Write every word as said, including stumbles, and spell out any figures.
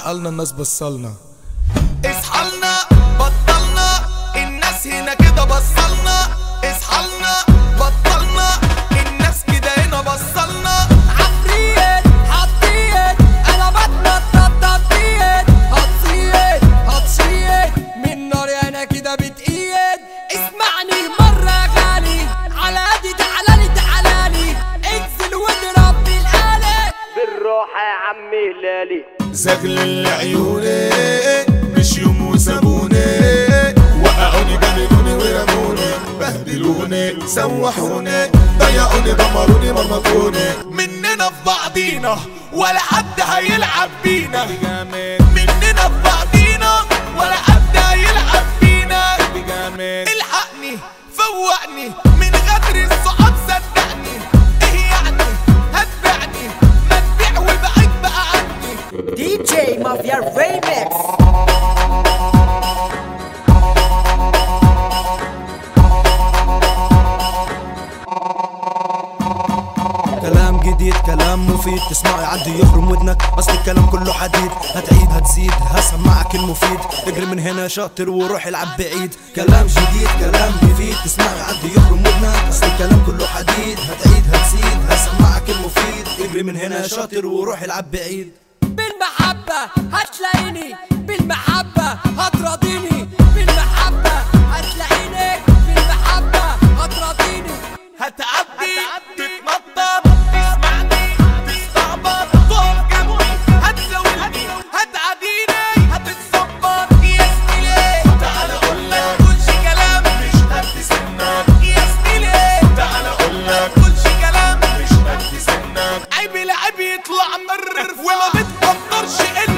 اصحالنا الناس بصلنا. اصحالنا بطلنا الناس هنا كده بصلنا. اصحالنا بطلنا الناس كده هنا بصلنا. عفريت حطيت انا بتنطط تطيت هتصيت هتصيت من نار انا كده بتقيد. اسمعني مرة غالي على قدي تعالالي تعالالي انزل واضرب بالآلة بالراحة يا عم هلالي. زغل عيوني مش يوم وسابوني وقعوني جننوني ورموني بهدلوني سوحوني ضيعوني دمروني مرمطوني. مننا في بعضينا ولا حد هيلعب بينا. مننا في بعضينا ولا حد هيلعب بينا. الحقني فوقني من غدر الصحاب صدقني. ايه يعني هتبعني ما تبيع وبعيد بقى عني. دي جي مافيا ريميكس. كلام جديد كلام مفيد تسمعه يعدي يخرم ودنك. اصل الكلام كله حديد هتعيد هتزيد هسمعك المفيد. اجري من هنا شاطر وروح العب بعيد. كلام جديد كلام مفيد تسمعه يعدي يخرم ودنك. اصل الكلام كله حديد هتعيد هتزيد هسمعك المفيد. اجري من هنا شاطر وروح العب بعيد. بالمحبة هتلاقيني بالمحبة هتراضيني. بالمحبة هتلاقيني بالمحبة هتراضيني. هتعدي تتنطط تسمعني تستعبط تقف جنبي هتزاولني هتعاديني هتتظبط. يا زميلي تعالى اقولك متقولش كلام مش قد سنك. يا زميلي تعالى اقولك متقولش كلام مش قد سنك. عيب العيب يطلع مرر وما بتقدرش